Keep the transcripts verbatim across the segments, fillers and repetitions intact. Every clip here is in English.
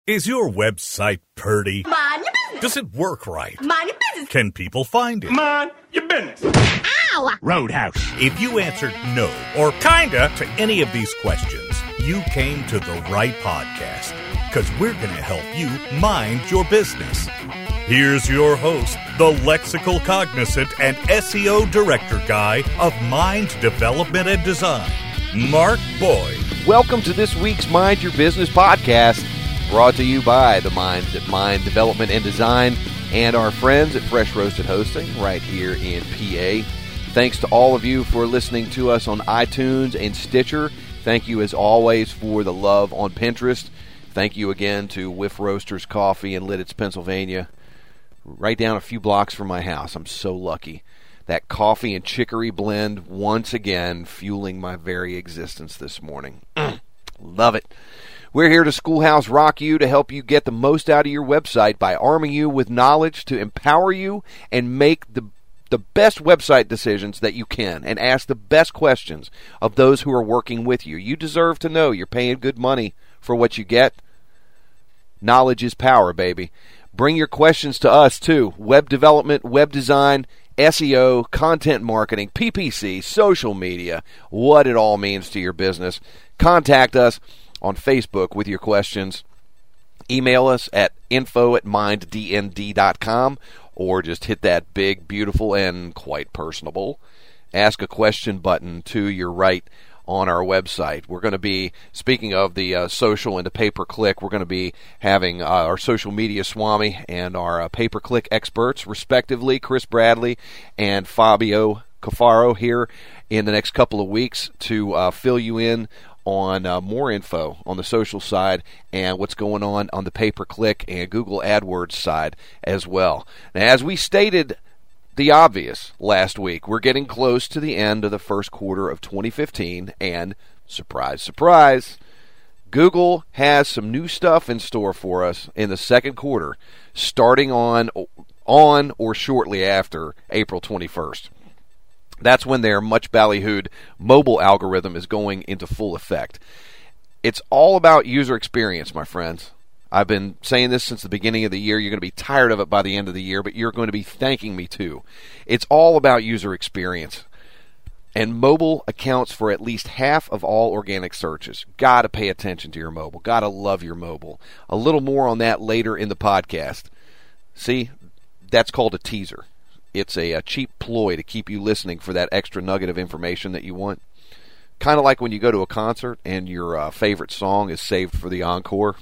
Is your website pretty? Mind your business. Does it work right? Mind your business. Can people find it? Mind your business. Ow! Roadhouse. If you answered no or kinda to any of these questions, you came to the right podcast, because we're going to help you mind your business. Here's your host, the lexical cognizant and S E O director guy of Mind Development and Design, Mark Boyd. Welcome to this week's Mind Your Business podcast, brought to you by the Minds at Mind Development and Design and our friends at Fresh Roasted Hosting right here in P A. Thanks to all of you for listening to us on iTunes and Stitcher. Thank you, as always, for the love on Pinterest. Thank you again to Whiff Roasters Coffee in Lidditz, Pennsylvania, right down a few blocks from my house. I'm so lucky. That coffee and chicory blend, once again, fueling my very existence this morning. Love it. We're here to Schoolhouse Rock you, to help you get the most out of your website by arming you with knowledge to empower you and make the the best website decisions that you can, and ask the best questions of those who are working with you. You deserve to know you're paying good money for what you get. Knowledge is power, baby. Bring your questions to us, too. Web development, web design, S E O, content marketing, P P C, social media, what it all means to your business. Contact us on Facebook with your questions. Email us at info at mind d n d dot com, or just hit that big, beautiful, and quite personable Ask a Question button to your right on our website. We're going to be, speaking of the uh, social and the pay-per-click, we're going to be having uh, our social media swami and our uh, pay-per-click experts, respectively, Chris Bradley and Fabio Cafaro, here in the next couple of weeks to uh, fill you in on uh, more info on the social side and what's going on on the pay-per-click and Google AdWords side as well. Now, as we stated the obvious last week, we're getting close to the end of the first quarter of twenty fifteen, and surprise, surprise, Google has some new stuff in store for us in the second quarter, starting on on or shortly after April twenty-first. That's when their much ballyhooed mobile algorithm is going into full effect. It's all about user experience, my friends. I've been saying this since the beginning of the year. You're going to be tired of it by the end of the year, but you're going to be thanking me too. It's all about user experience. And mobile accounts for at least half of all organic searches. Got to pay attention to your mobile. Got to love your mobile. A little more on that later in the podcast. See, that's called a teaser. It's a, a cheap ploy to keep you listening for that extra nugget of information that you want. Kind of like when you go to a concert and your uh, favorite song is saved for the encore.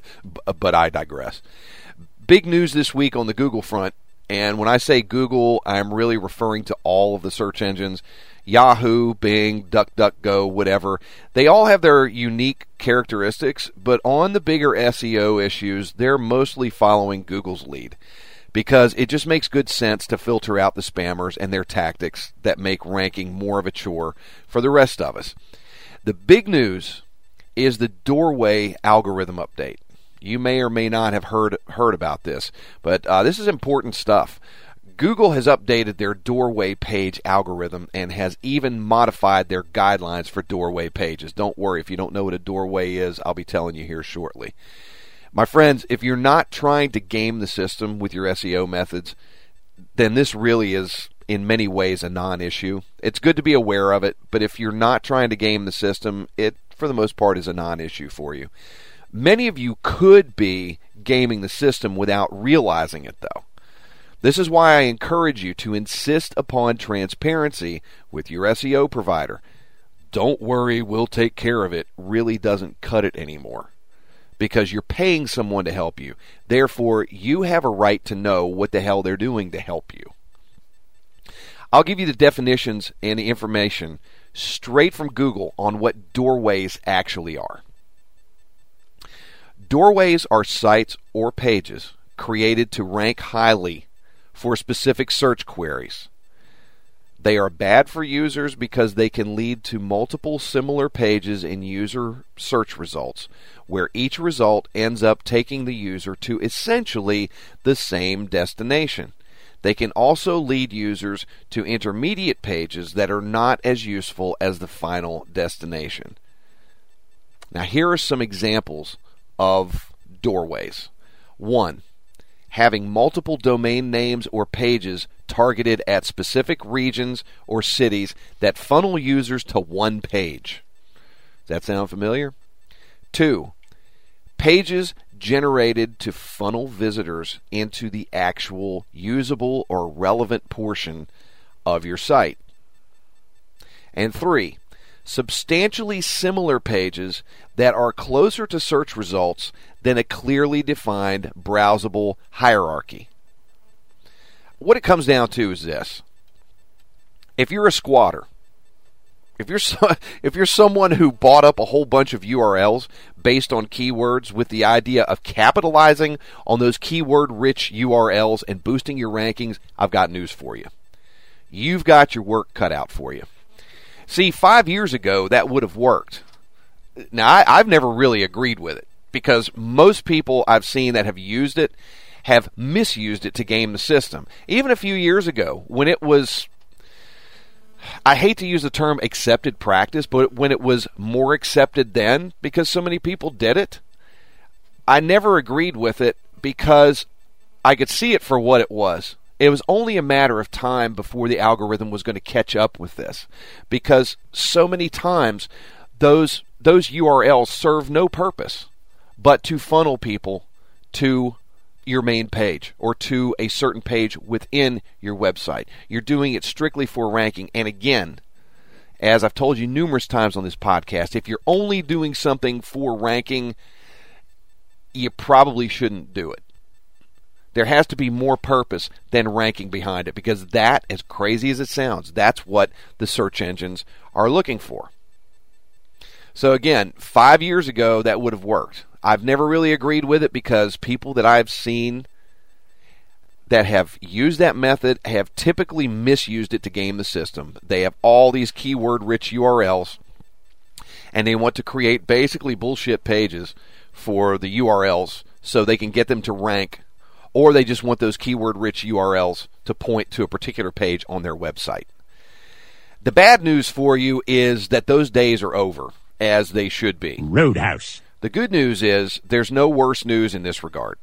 But I digress. Big news this week on the Google front. And when I say Google, I'm really referring to all of the search engines. Yahoo, Bing, DuckDuckGo, whatever. They all have their unique characteristics. But on the bigger S E O issues, they're mostly following Google's lead, because it just makes good sense to filter out the spammers and their tactics that make ranking more of a chore for the rest of us. The big news is the Doorway algorithm update. You may or may not have heard heard about this, but uh, this is important stuff. Google has updated their Doorway page algorithm and has even modified their guidelines for Doorway pages. Don't worry, if you don't know what a Doorway is, I'll be telling you here shortly. My friends, if you're not trying to game the system with your S E O methods, then this really is, in many ways, a non-issue. It's good to be aware of it, but if you're not trying to game the system, it, for the most part, is a non-issue for you. Many of you could be gaming the system without realizing it, though. This is why I encourage you to insist upon transparency with your S E O provider. Don't worry, we'll take care of it really doesn't cut it anymore, because you're paying someone to help you. Therefore, you have a right to know what the hell they're doing to help you. I'll give you the definitions and the information straight from Google on what doorways actually are. Doorways are sites or pages created to rank highly for specific search queries. They are bad for users because they can lead to multiple similar pages in user search results, where each result ends up taking the user to essentially the same destination. They can also lead users to intermediate pages that are not as useful as the final destination. Now, here are some examples of doorways. One, having multiple domain names or pages targeted at specific regions or cities that funnel users to one page. Does that sound familiar? Two, pages generated to funnel visitors into the actual usable or relevant portion of your site. And three, substantially similar pages that are closer to search results than a clearly defined browsable hierarchy. What it comes down to is this. If you're a squatter, if you're so, if you're someone who bought up a whole bunch of U R Ls based on keywords with the idea of capitalizing on those keyword-rich U R Ls and boosting your rankings, I've got news for you. You've got your work cut out for you. See, five years ago, that would have worked. Now, I, I've never really agreed with it because most people I've seen that have used it have misused it to game the system. Even a few years ago, when it was, I hate to use the term accepted practice, but when it was more accepted then because so many people did it, I never agreed with it because I could see it for what it was. It was only a matter of time before the algorithm was going to catch up with this because so many times those those U R Ls serve no purpose but to funnel people to your main page or to a certain page within your website. You're doing it strictly for ranking. And again, as I've told you numerous times on this podcast, if you're only doing something for ranking, you probably shouldn't do it. There has to be more purpose than ranking behind it because that, as crazy as it sounds, that's what the search engines are looking for. So again, five years ago, that would have worked. I've never really agreed with it because people that I've seen that have used that method have typically misused it to game the system. They have all these keyword-rich U R Ls, and they want to create basically bullshit pages for the U R Ls so they can get them to rank, or they just want those keyword-rich U R Ls to point to a particular page on their website. The bad news for you is that those days are over, as they should be. Roadhouse. The good news is there's no worse news in this regard.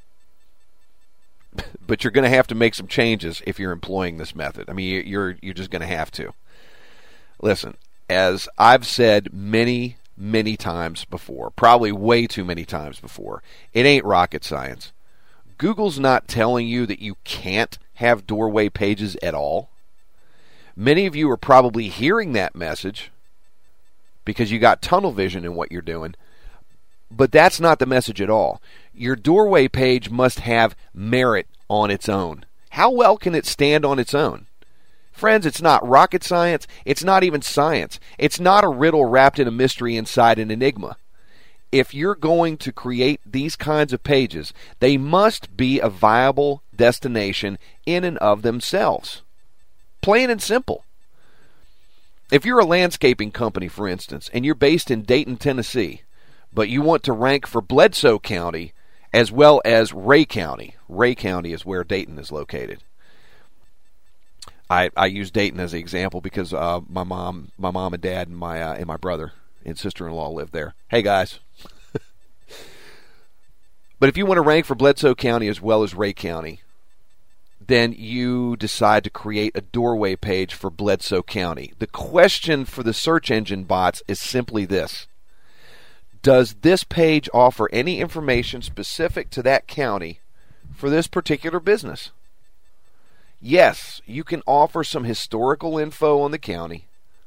But you're going to have to make some changes if you're employing this method. I mean, you're you're just going to have to. Listen, as I've said many, many times before, probably way too many times before, it ain't rocket science. Google's not telling you that you can't have doorway pages at all. Many of you are probably hearing that message because you got tunnel vision in what you're doing. But that's not the message at all. Your doorway page must have merit on its own. How well can it stand on its own? Friends, it's not rocket science. It's not even science. It's not a riddle wrapped in a mystery inside an enigma. If you're going to create these kinds of pages, they must be a viable destination in and of themselves. Plain and simple. If you're a landscaping company, for instance, and you're based in Dayton, Tennessee, but you want to rank for Bledsoe County as well as Ray County. Ray County is where Dayton is located. I, I use Dayton as an example because uh, my mom, my mom and dad, and my uh, and my brother and sister-in-law live there. Hey guys. But if you want to rank for Bledsoe County as well as Ray County, then you decide to create a doorway page for Bledsoe County. The question for the search engine bots is simply this. Does this page offer any information specific to that county for this particular business? Yes, you can offer some historical info on the county,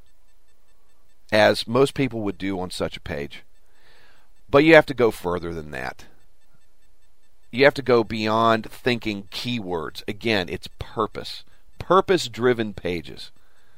as most people would do on such a page. But you have to go further than that. You have to go beyond thinking keywords. Again, it's purpose. Purpose-driven pages.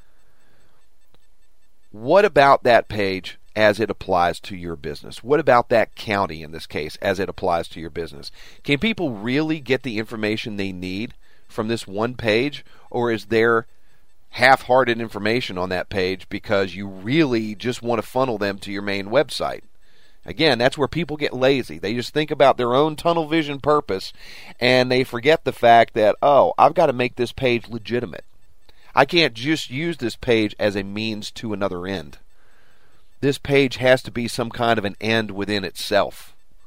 What about that page as it applies to your business? What about that county in this case as it applies to your business? Can people really get the information they need from this one page, or is there half-hearted information on that page because you really just want to funnel them to your main website? Again, that's where people get lazy. They just think about their own tunnel vision purpose, and they forget the fact that, oh, I've got to make this page legitimate. I can't just use this page as a means to another end. This page has to be some kind of an end within itself.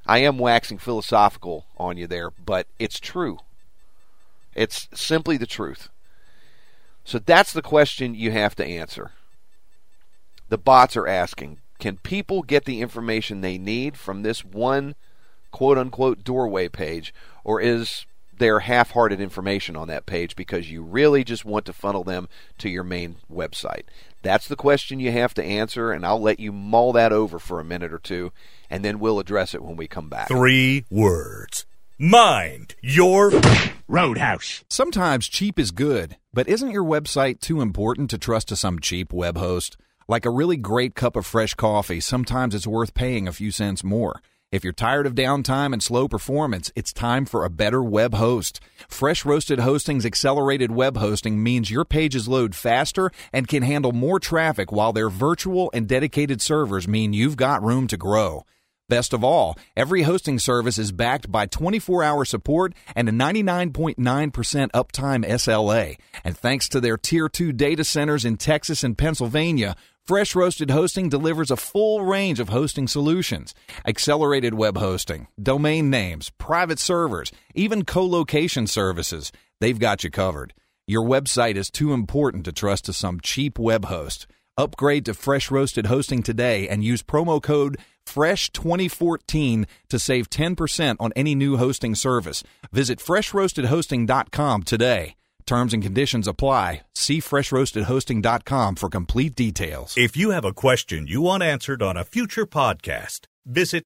I am waxing philosophical on you there, but it's true. It's simply the truth. So that's the question you have to answer. The bots are asking, can people get the information they need from this one quote-unquote doorway page, or is there half-hearted information on that page because you really just want to funnel them to your main website? That's the question you have to answer, and I'll let you mull that over for a minute or two, and then we'll address it when we come back. Three words. Mind your Roadhouse. Sometimes cheap is good, but isn't your website too important to trust to some cheap web host? Like a really great cup of fresh coffee, sometimes it's worth paying a few cents more. If you're tired of downtime and slow performance, it's time for a better web host. Fresh Roasted Hosting's accelerated web hosting means your pages load faster and can handle more traffic, while their virtual and dedicated servers mean you've got room to grow. Best of all, every hosting service is backed by twenty-four hour support and a ninety-nine point nine percent uptime S L A. And thanks to their Tier two data centers in Texas and Pennsylvania, Fresh Roasted Hosting delivers a full range of hosting solutions. Accelerated web hosting, domain names, private servers, even co-location services. They've got you covered. Your website is too important to trust to some cheap web host. Upgrade to Fresh Roasted Hosting today and use promo code fresh twenty fourteen to save ten percent on any new hosting service. Visit fresh roasted hosting dot com today. Terms and conditions apply. See fresh roasted hosting dot com for complete details. If you have a question you want answered on a future podcast, visit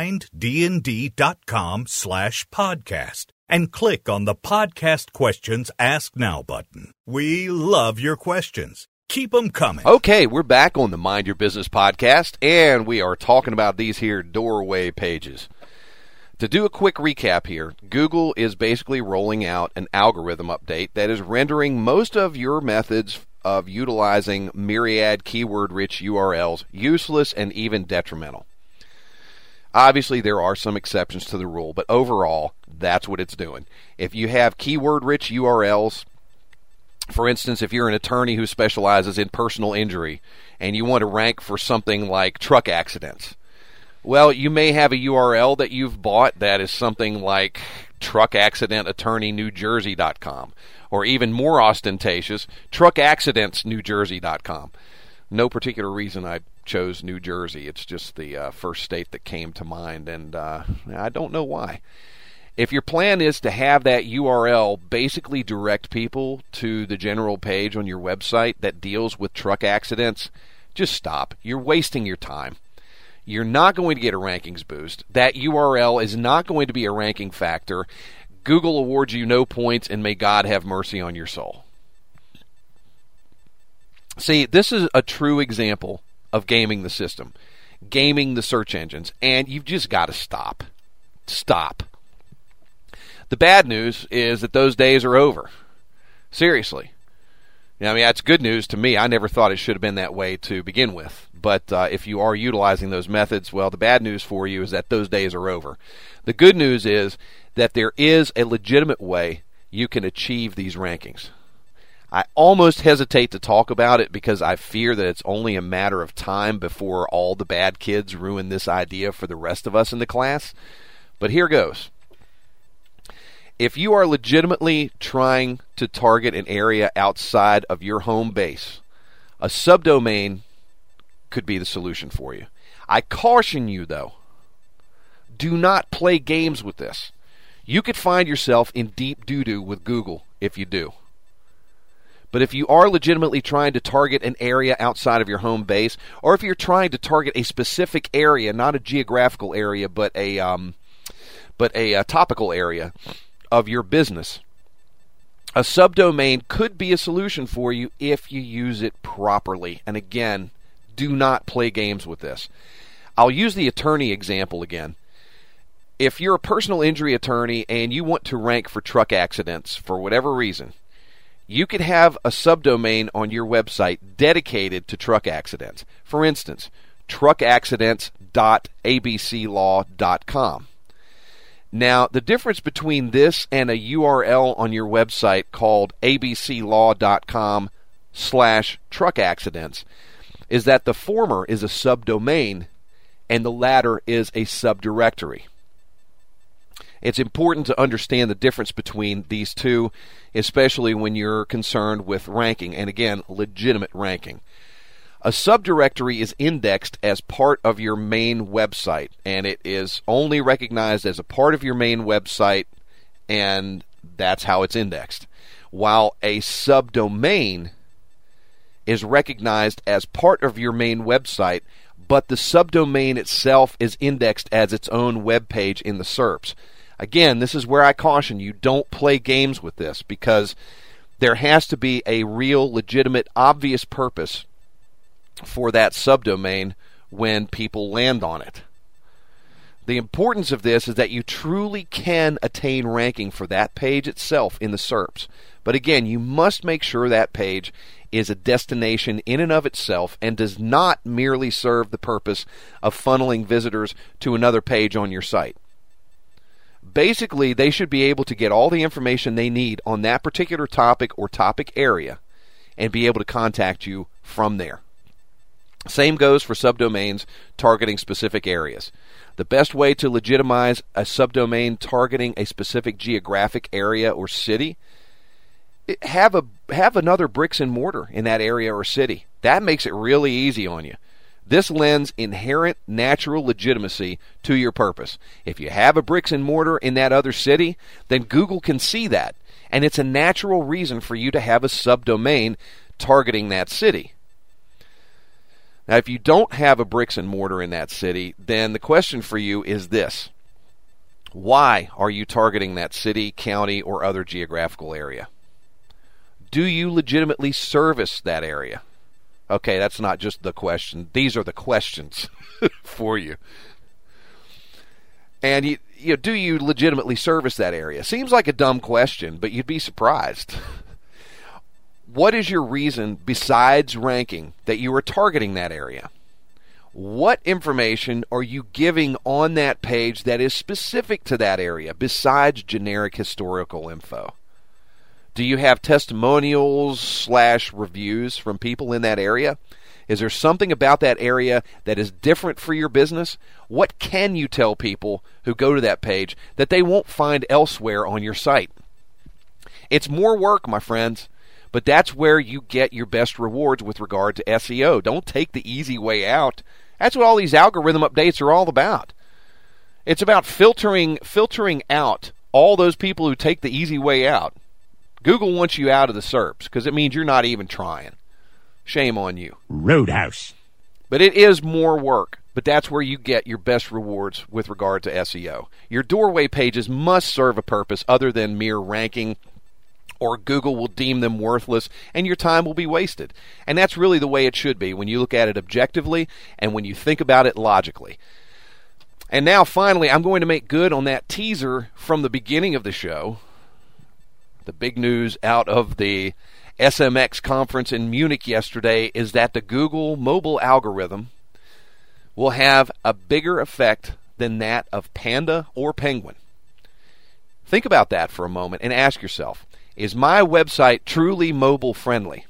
minddnd.com slash podcast and click on the Podcast Questions Ask Now button. We love your questions. Keep them coming. Okay, we're back on the Mind Your Business podcast, and we are talking about these here doorway pages. To do a quick recap here, Google is basically rolling out an algorithm update that is rendering most of your methods of utilizing myriad keyword-rich U R Ls useless and even detrimental. Obviously, there are some exceptions to the rule, but overall, that's what it's doing. If you have keyword-rich U R Ls, for instance, if you're an attorney who specializes in personal injury and you want to rank for something like truck accidents, well, you may have a U R L that you've bought that is something like truck accident attorney new jersey dot com, or even more ostentatious, truck accidents new jersey dot com. No particular reason I chose New Jersey. It's just the uh, first state that came to mind, and uh, I don't know why. If your plan is to have that U R L basically direct people to the general page on your website that deals with truck accidents, just stop. You're wasting your time. You're not going to get a rankings boost. That U R L is not going to be a ranking factor. Google awards you no points, and may God have mercy on your soul. See, this is a true example of gaming the system, gaming the search engines, and you've just got to stop. Stop. The bad news is that those days are over. Seriously. I mean, that's good news to me. I never thought it should have been that way to begin with. But uh, if you are utilizing those methods, well, the bad news for you is that those days are over. The good news is that there is a legitimate way you can achieve these rankings. I almost hesitate to talk about it because I fear that it's only a matter of time before all the bad kids ruin this idea for the rest of us in the class. But here goes. If you are legitimately trying to target an area outside of your home base, a subdomain could be the solution for you. I caution you, though, do not play games with this. You could find yourself in deep doo-doo with Google if you do. But if you are legitimately trying to target an area outside of your home base, or if you're trying to target a specific area, not a geographical area, but a um, but a, a topical area of your business, a subdomain could be a solution for you if you use it properly. And again, do not play games with this. I'll use the attorney example again. If you're a personal injury attorney and you want to rank for truck accidents for whatever reason, you could have a subdomain on your website dedicated to truck accidents. For instance, truck accidents dot a b c law dot com. Now, the difference between this and a U R L on your website called a b c law dot com slash truck accidents is that the former is a subdomain and the latter is a subdirectory. It's important to understand the difference between these two, especially when you're concerned with ranking, and again, legitimate ranking. A subdirectory is indexed as part of your main website, and it is only recognized as a part of your main website, and that's how it's indexed. While a subdomain is recognized as part of your main website, but the subdomain itself is indexed as its own web page in the S E R Ps. Again, this is where I caution you, don't play games with this, because there has to be a real, legitimate, obvious purpose for that subdomain when people land on it. The importance of this is that you truly can attain ranking for that page itself in the S E R Ps. But again, you must make sure that page is a destination in and of itself and does not merely serve the purpose of funneling visitors to another page on your site. Basically, they should be able to get all the information they need on that particular topic or topic area and be able to contact you from there. Same goes for subdomains targeting specific areas. The best way to legitimize a subdomain targeting a specific geographic area or city, have a have another bricks and mortar in that area or city. That makes it really easy on you. This lends inherent natural legitimacy to your purpose. If you have a bricks and mortar in that other city, then Google can see that, and it's a natural reason for you to have a subdomain targeting that city. Now, if you don't have a bricks and mortar in that city, then the question for you is this: why are you targeting that city, county, or other geographical area? Do you legitimately service that area? Okay, that's not just the question. These are the questions for you. And you, you know, do you legitimately service that area? Seems like a dumb question, but you'd be surprised. What is your reason, besides ranking, that you are targeting that area? What information are you giving on that page that is specific to that area, besides generic historical info? Do you have testimonials slash reviews from people in that area? Is there something about that area that is different for your business? What can you tell people who go to that page that they won't find elsewhere on your site? It's more work, my friends, but that's where you get your best rewards with regard to S E O. Don't take the easy way out. That's what all these algorithm updates are all about. It's about filtering filtering out all those people who take the easy way out. Google wants you out of the S E R Ps because it means you're not even trying. Shame on you. Roadhouse. But it is more work, but that's where you get your best rewards with regard to S E O. Your doorway pages must serve a purpose other than mere ranking, or Google will deem them worthless and your time will be wasted. And that's really the way it should be when you look at it objectively and when you think about it logically. And now finally, I'm going to make good on that teaser from the beginning of the show. The big news out of the S M X conference in Munich yesterday is that the Google mobile algorithm will have a bigger effect than that of Panda or Penguin. Think about that for a moment and ask yourself, is my website truly mobile friendly?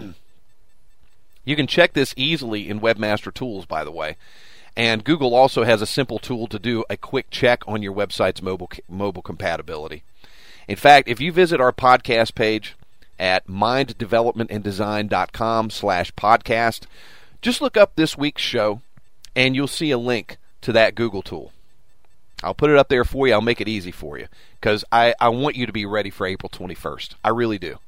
You can check this easily in Webmaster Tools, by the way. And Google also has a simple tool to do a quick check on your website's mobile mobile compatibility. In fact, if you visit our podcast page at mind development and design dot com slash podcast, just look up this week's show and you'll see a link to that Google tool. I'll put it up there for you. I'll make it easy for you because I, I want you to be ready for April twenty-first. I really do.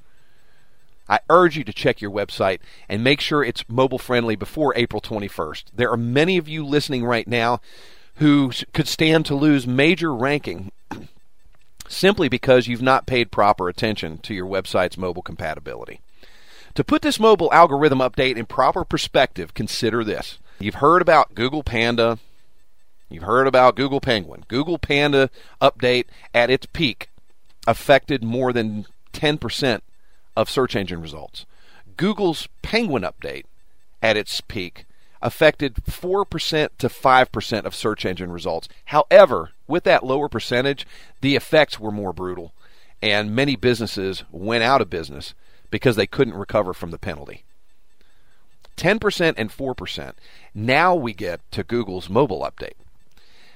I urge you to check your website and make sure it's mobile friendly before April twenty-first. There are many of you listening right now who could stand to lose major ranking simply because you've not paid proper attention to your website's mobile compatibility. To put this mobile algorithm update in proper perspective, consider this. You've heard about Google Panda. You've heard about Google Penguin. Google Panda update at its peak affected more than ten percent of search engine results. Google's Penguin update at its peak affected four percent to five percent of search engine results. However, with that lower percentage, the effects were more brutal, and many businesses went out of business because they couldn't recover from the penalty. ten percent and four percent. Now we get to Google's mobile update.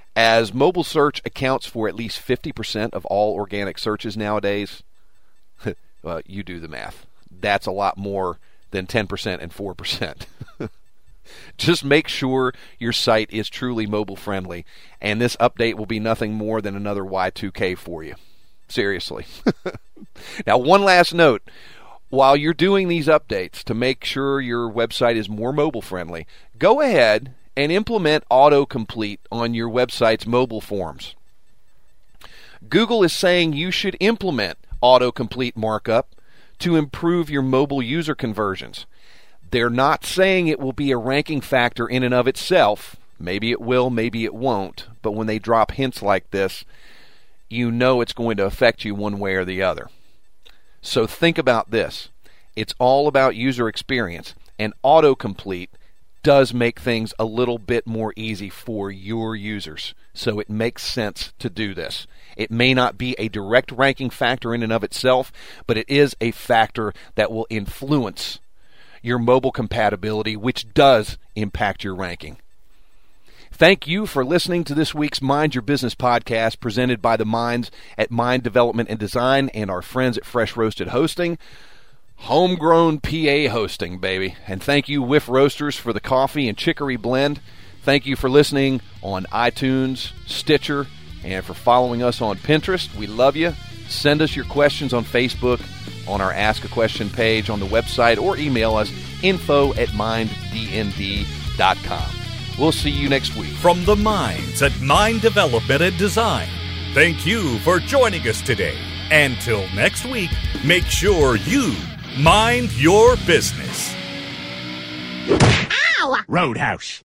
As mobile search accounts for at least fifty percent of all organic searches nowadays, well, you do the math. That's a lot more than ten percent and four percent. Just make sure your site is truly mobile friendly, and this update will be nothing more than another Y two K for you. Seriously. Now, one last note. While you're doing these updates to make sure your website is more mobile friendly, go ahead and implement autocomplete on your website's mobile forms. Google is saying you should implement autocomplete markup to improve your mobile user conversions. They're not saying it will be a ranking factor in and of itself. Maybe it will, maybe it won't. But when they drop hints like this, you know it's going to affect you one way or the other. So think about this. It's all about user experience, and autocomplete does make things a little bit more easy for your users. So it makes sense to do this. It may not be a direct ranking factor in and of itself, but it is a factor that will influence your mobile compatibility, which does impact your ranking. Thank you for listening to this week's Mind Your Business podcast presented by the minds at Mind Development and Design and our friends at Fresh Roasted Hosting. Homegrown P A hosting, baby. And thank you, Whiff Roasters, for the coffee and chicory blend. Thank you for listening on iTunes, Stitcher, and for following us on Pinterest. We love you. Send us your questions on Facebook, on our Ask a Question page on the website, or email us info at mind d n d dot com. We'll see you next week. From the minds at Mind Development and Design, thank you for joining us today. Until next week, make sure you mind your business. Ow! Roadhouse.